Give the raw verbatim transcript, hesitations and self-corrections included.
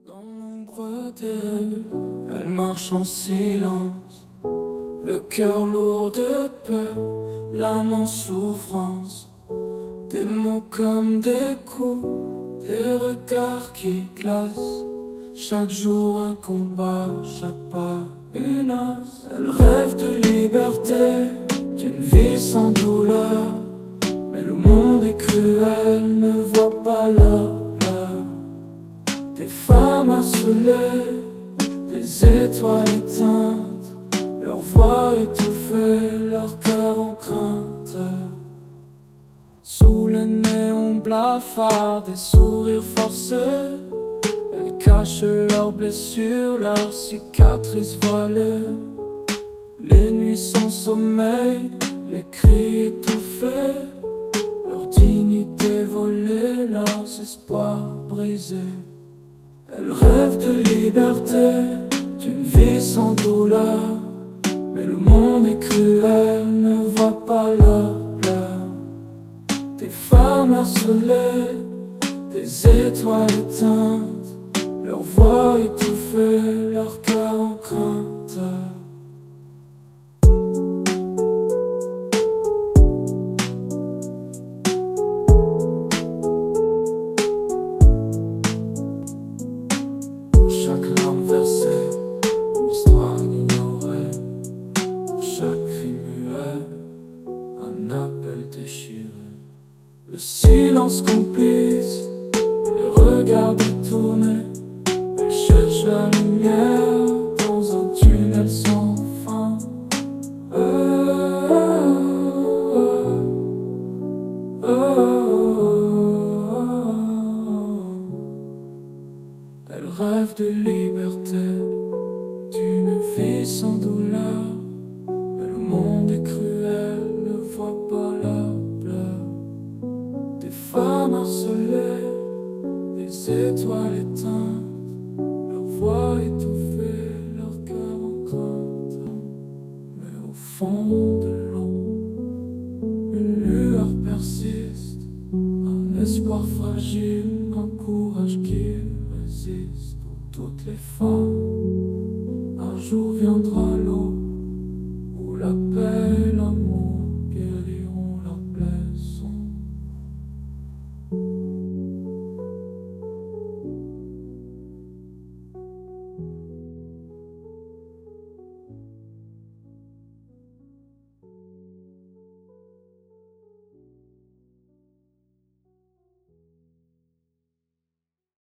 Dans l'ombre des rues, elle marche en silence, le cœur lourd de peur, l'âme en souffrance. Des mots comme des coups, des regards qui glacent. Chaque jour un combat, chaque pas une anse. Elle rêve de liberté, d'une vie sans douleur. Mais le monde est cruel, ne voit pas leur peur. Des femmes harcelées, des étoiles éteintes, leur voix étouffée, leur cœur en crainte. Sous le néon blafard, des sourires forcés, elles cachent leurs blessures, leurs cicatrices voilées. Les nuits sans sommeil, les cris étouffés, leur dignité volée, leurs espoirs brisés. Elles rêvent de liberté, d'une vie sans douleur. Mais le monde est cruel, ne voit pas leur pleurs. Des femmes harcelées, des étoiles éteintes, leur voix étouffée, leur cœur en crainte. Chaque larme versée, une histoire ignorée. Pour chaque cri muet, un appel déchiré. Le silence complice, les regards détournés. Elle cherche la lumière dans un tunnel sans fin. Oh, oh, oh, oh, oh. Elle rêve de liberté, d'une vie sans douleur. Mais le monde est cruel, ne voit pas leurs pleurs. Des femmes harcelées, des étoiles éteintes, leur voix étouffée, leur cœur en crainte. Mais au fond de l'ombre, une lueur persiste, un espoir fragile, un courage qui résiste. Pour toutes les femmes